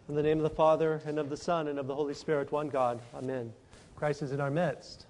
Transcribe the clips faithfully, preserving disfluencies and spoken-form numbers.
In the name of the Father, and of the Son, and of the Holy Spirit, one God. Amen. Christ is in our midst.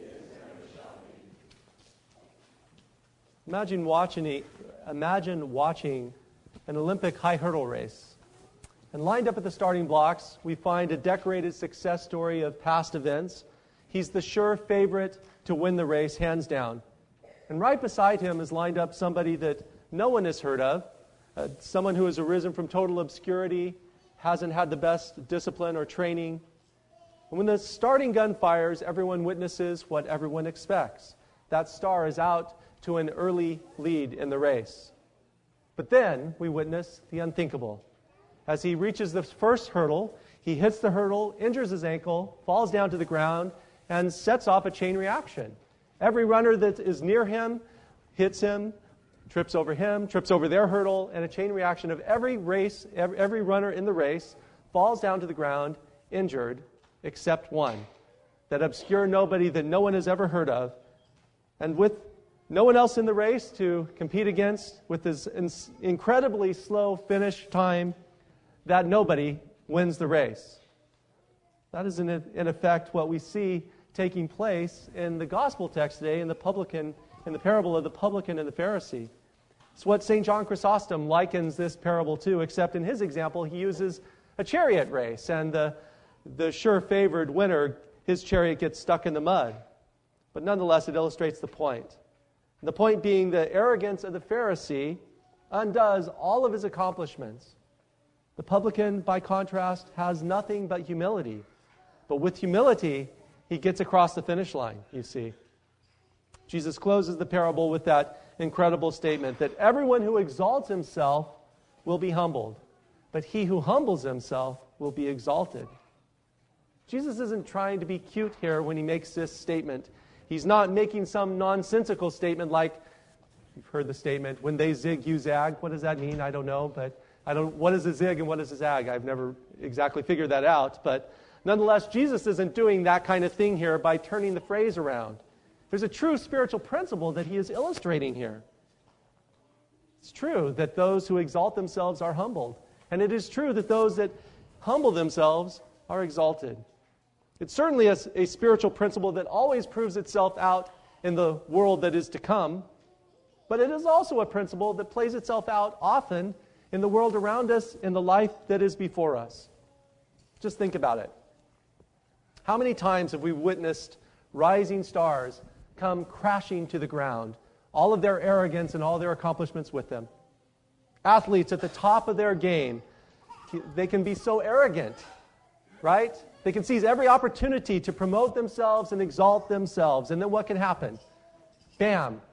Imagine watching, imagine watching an Olympic high hurdle race. And lined up at the starting blocks, we find a decorated success story of past events. He's the sure favorite to win the race, hands down. And right beside him is lined up somebody that no one has heard of, uh, someone who has arisen from total obscurity, hasn't had the best discipline or training. And when the starting gun fires, everyone witnesses what everyone expects. That star is out to an early lead in the race. But then we witness the unthinkable. As he reaches the first hurdle, he hits the hurdle, injures his ankle, falls down to the ground, and sets off a chain reaction. Every runner that is near him hits him, trips over him, trips over their hurdle, and a chain reaction of every race, every, every runner in the race falls down to the ground, injured, except one. That obscure nobody that no one has ever heard of. And with no one else in the race to compete against, with his incredibly slow finish time, that nobody wins the race. That is in, in effect what we see taking place in the gospel text today in the publican, in the parable of the publican and the Pharisee. It's what Saint John Chrysostom likens this parable to, except in his example he uses a chariot race, and the, the sure favored winner, his chariot gets stuck in the mud. But nonetheless, it illustrates the point. The point being the arrogance of the Pharisee undoes all of his accomplishments. The publican, by contrast, has nothing but humility. But with humility, he gets across the finish line, you see. Jesus closes the parable with that incredible statement that everyone who exalts himself will be humbled, but he who humbles himself will be exalted. Jesus isn't trying to be cute here when he makes this statement. He's not making some nonsensical statement like, you've heard the statement, when they zig, you zag. What does that mean? I don't know, but I don't. What is a zig and what is a zag? I've never exactly figured that out, but nonetheless, Jesus isn't doing that kind of thing here by turning the phrase around. There's a true spiritual principle that he is illustrating here. It's true that those who exalt themselves are humbled, and it is true that those that humble themselves are exalted. It's certainly a, a spiritual principle that always proves itself out in the world that is to come, but it is also a principle that plays itself out often in the world around us, in the life that is before us. Just think about it. How many times have we witnessed rising stars come crashing to the ground, all of their arrogance and all their accomplishments with them? Athletes at the top of their game, they can be so arrogant, right? They can seize every opportunity to promote themselves and exalt themselves. And then what can happen? Bam.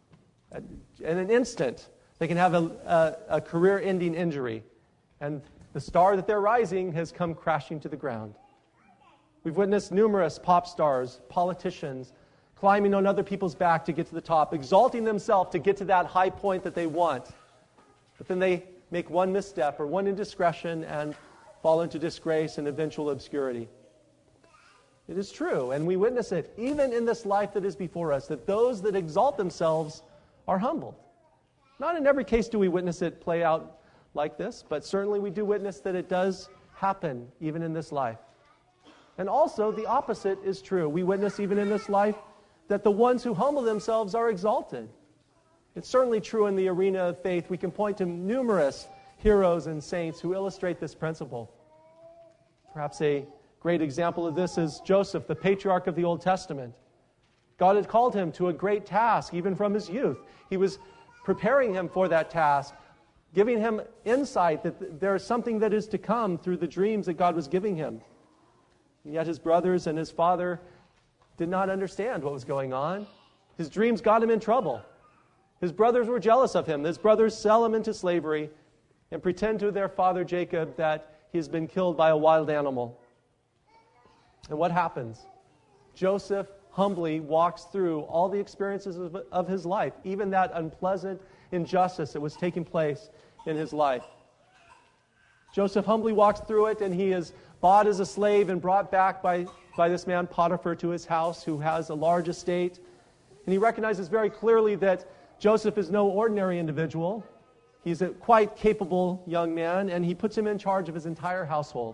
In an instant, they can have a, a, a career-ending injury. And the star that they're rising has come crashing to the ground. We've witnessed numerous pop stars, politicians, climbing on other people's back to get to the top, exalting themselves to get to that high point that they want. But then they make one misstep or one indiscretion and fall into disgrace and eventual obscurity. It is true, and we witness it even in this life that is before us, that those that exalt themselves are humbled. Not in every case do we witness it play out like this, but certainly we do witness that it does happen even in this life. And also, the opposite is true. We witness even in this life that the ones who humble themselves are exalted. It's certainly true in the arena of faith. We can point to numerous heroes and saints who illustrate this principle. Perhaps a great example of this is Joseph, the patriarch of the Old Testament. God had called him to a great task, even from his youth. He was preparing him for that task, giving him insight that there is something that is to come through the dreams that God was giving him. And yet his brothers and his father did not understand what was going on. His dreams got him in trouble. His brothers were jealous of him. His brothers sell him into slavery and pretend to their father Jacob that he's been killed by a wild animal. And what happens? Joseph humbly walks through all the experiences of, of his life, even that unpleasant injustice that was taking place in his life. Joseph humbly walks through it, and he is bought as a slave and brought back by, by this man Potiphar to his house, who has a large estate. And he recognizes very clearly that Joseph is no ordinary individual. He's a quite capable young man, and he puts him in charge of his entire household.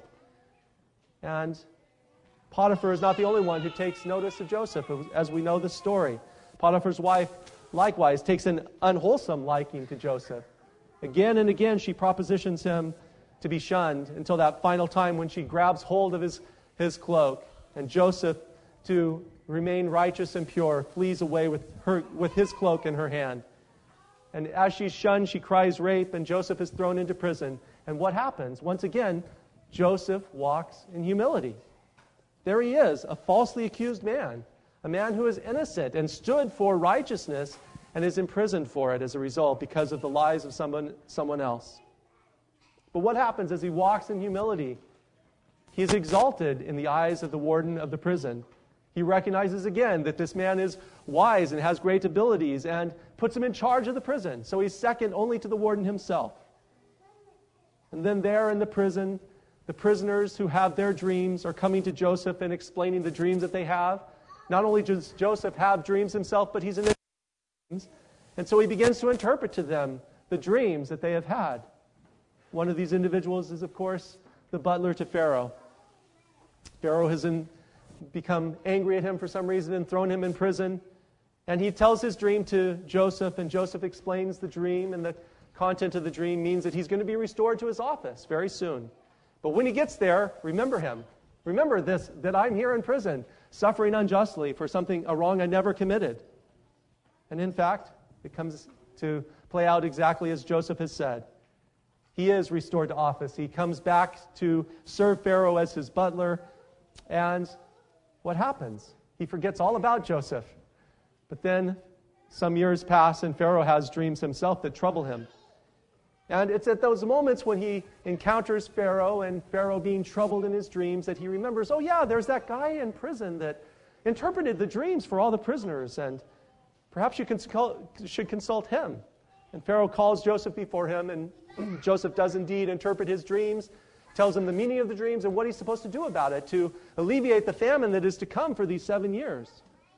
And Potiphar is not the only one who takes notice of Joseph, as we know the story. Potiphar's wife likewise takes an unwholesome liking to Joseph. Again and again she propositions him to be shunned until that final time when she grabs hold of his, his cloak, and Joseph, to remain righteous and pure, flees away with her with his cloak in her hand. And as she's shunned, she cries rape, and Joseph is thrown into prison. And what happens? Once again, Joseph walks in humility. There he is, a falsely accused man, a man who is innocent and stood for righteousness and is imprisoned for it as a result because of the lies of someone, someone else. But what happens as he walks in humility? He is exalted in the eyes of the warden of the prison. He recognizes again that this man is wise and has great abilities and puts him in charge of the prison. So he's second only to the warden himself. And then there in the prison, the prisoners who have their dreams are coming to Joseph and explaining the dreams that they have. Not only does Joseph have dreams himself, but he's in the dreams. And so he begins to interpret to them the dreams that they have had. One of these individuals is, of course, the butler to Pharaoh. Pharaoh has in, become angry at him for some reason and thrown him in prison. And he tells his dream to Joseph, and Joseph explains the dream, and the content of the dream means that he's going to be restored to his office very soon. But when he gets there, remember him. Remember this, that I'm here in prison, suffering unjustly for something, a wrong I never committed. And in fact, it comes to play out exactly as Joseph has said. He is restored to office. He comes back to serve Pharaoh as his butler. And what happens? He forgets all about Joseph. But then some years pass, and Pharaoh has dreams himself that trouble him. And it's at those moments when he encounters Pharaoh, and Pharaoh being troubled in his dreams, that he remembers, oh yeah, there's that guy in prison that interpreted the dreams for all the prisoners, and perhaps you consult, should consult him. And Pharaoh calls Joseph before him, and Joseph does indeed interpret his dreams, tells him the meaning of the dreams and what he's supposed to do about it to alleviate the famine that is to come for these seven years.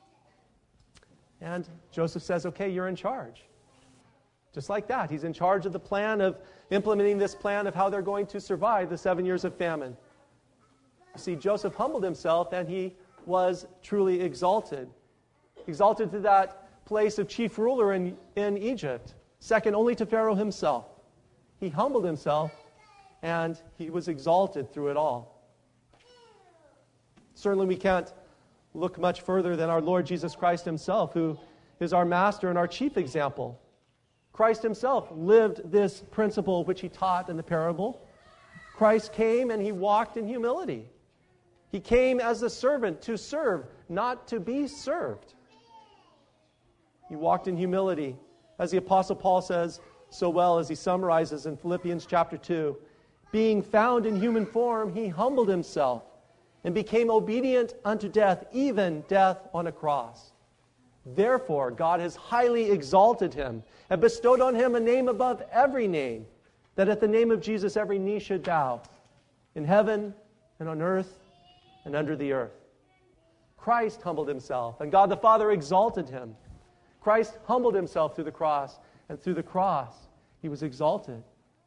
And Joseph says, okay, you're in charge. Just like that, he's in charge of the plan of implementing this plan of how they're going to survive the seven years of famine. You see, Joseph humbled himself, and he was truly exalted. Exalted to that place of chief ruler in, in Egypt, second only to Pharaoh himself. He humbled himself, and he was exalted through it all. Certainly we can't look much further than our Lord Jesus Christ himself, who is our master and our chief example. Christ himself lived this principle which he taught in the parable. Christ came and he walked in humility. He came as a servant to serve, not to be served. He walked in humility, as the Apostle Paul says so well as he summarizes in Philippians chapter two. Being found in human form, he humbled himself and became obedient unto death, even death on a cross. Therefore, God has highly exalted him and bestowed on him a name above every name, that at the name of Jesus every knee should bow, in heaven and on earth and under the earth. Christ humbled himself, and God the Father exalted him. Christ humbled himself through the cross, and through the cross he was exalted.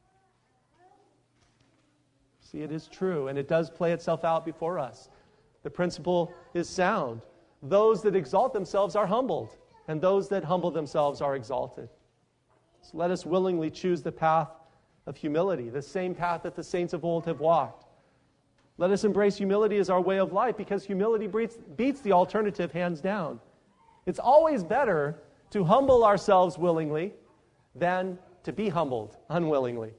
See, it is true, and it does play itself out before us. The principle is sound. Those that exalt themselves are humbled, and those that humble themselves are exalted. So let us willingly choose the path of humility, the same path that the saints of old have walked. Let us embrace humility as our way of life, because humility beats, beats the alternative hands down. It's always better to humble ourselves willingly than to be humbled unwillingly.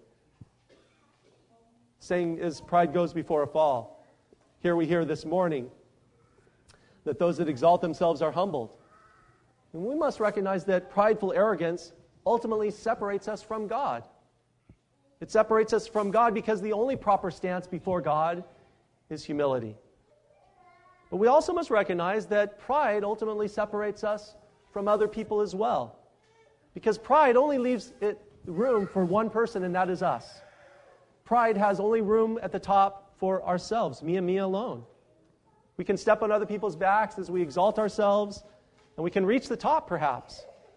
Saying is, pride goes before a fall. Here we hear this morning that those that exalt themselves are humbled. And we must recognize that prideful arrogance ultimately separates us from God. It separates us from God because the only proper stance before God is humility. But we also must recognize that pride ultimately separates us from other people as well. Because pride only leaves it room for one person, and that is us. Pride has only room at the top for ourselves, me and me alone. We can step on other people's backs as we exalt ourselves, and we can reach the top perhaps.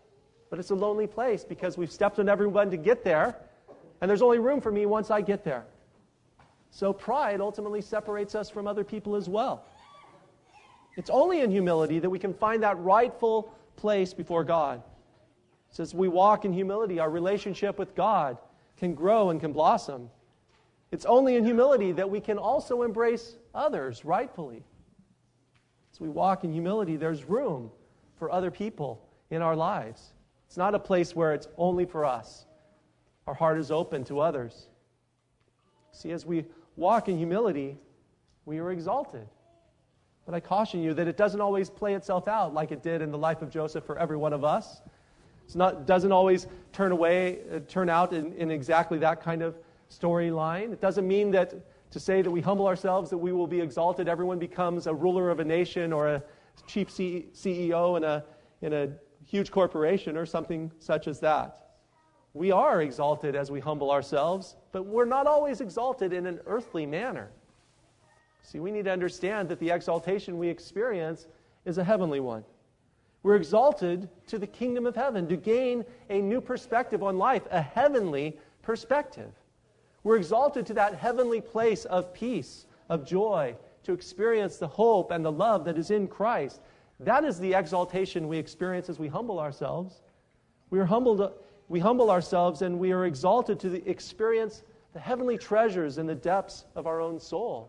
But it's a lonely place because we've stepped on everyone to get there, and there's only room for me once I get there. So pride ultimately separates us from other people as well. It's only in humility that we can find that rightful place before God. So as we walk in humility, our relationship with God can grow and can blossom. It's only in humility that we can also embrace others rightfully. As we walk in humility, there's room for other people in our lives. It's not a place where it's only for us. Our heart is open to others. See, as we walk in humility, we are exalted. But I caution you that it doesn't always play itself out like it did in the life of Joseph for every one of us. It's not doesn't always turn away, uh, turn out in, in exactly that kind of storyline. It doesn't mean that to say that we humble ourselves that we will be exalted. Everyone becomes a ruler of a nation or a chief C E O in a in a huge corporation or something such as that. We are exalted as we humble ourselves, but we're not always exalted in an earthly manner. See, we need to understand that the exaltation we experience is a heavenly one. We're exalted to the kingdom of heaven to gain a new perspective on life, a heavenly perspective. We're exalted to that heavenly place of peace, of joy, to experience the hope and the love that is in Christ. That is the exaltation we experience as we humble ourselves. We are humbled, we humble ourselves and we are exalted to the experience the heavenly treasures in the depths of our own soul.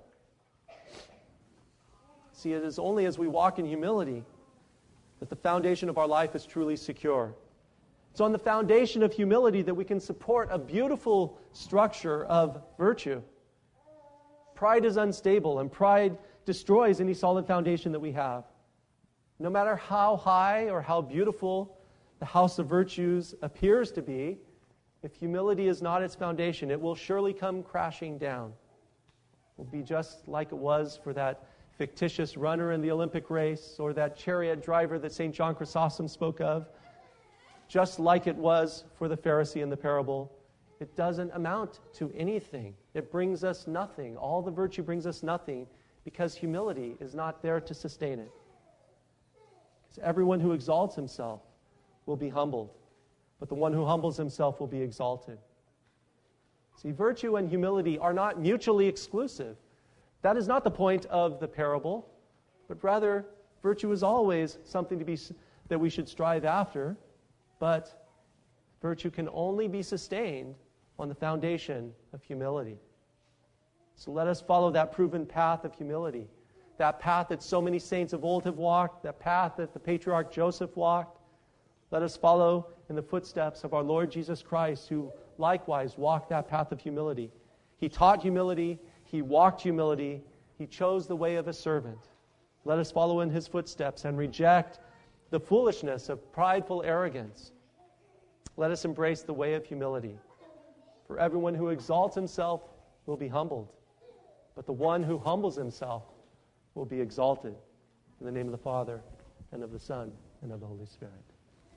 See, it is only as we walk in humility that the foundation of our life is truly secure. It's on the foundation of humility that we can support a beautiful structure of virtue. Pride is unstable, and pride destroys any solid foundation that we have. No matter how high or how beautiful the house of virtues appears to be, if humility is not its foundation, it will surely come crashing down. It will be just like it was for that fictitious runner in the Olympic race or that chariot driver that Saint John Chrysostom spoke of. Just like it was for the Pharisee in the parable, it doesn't amount to anything. It brings us nothing. All the virtue brings us nothing because humility is not there to sustain it. Because everyone who exalts himself will be humbled, but the one who humbles himself will be exalted. See, virtue and humility are not mutually exclusive. That is not the point of the parable, but rather virtue is always something to be that we should strive after, but virtue can only be sustained on the foundation of humility. So let us follow that proven path of humility, that path that so many saints of old have walked, that path that the patriarch Joseph walked. Let us follow in the footsteps of our Lord Jesus Christ, who likewise walked that path of humility. He taught humility. He walked humility. He chose the way of a servant. Let us follow in his footsteps and reject the foolishness of prideful arrogance. Let us embrace the way of humility. For everyone who exalts himself will be humbled, but the one who humbles himself will be exalted. In the name of the Father, and of the Son, and of the Holy Spirit.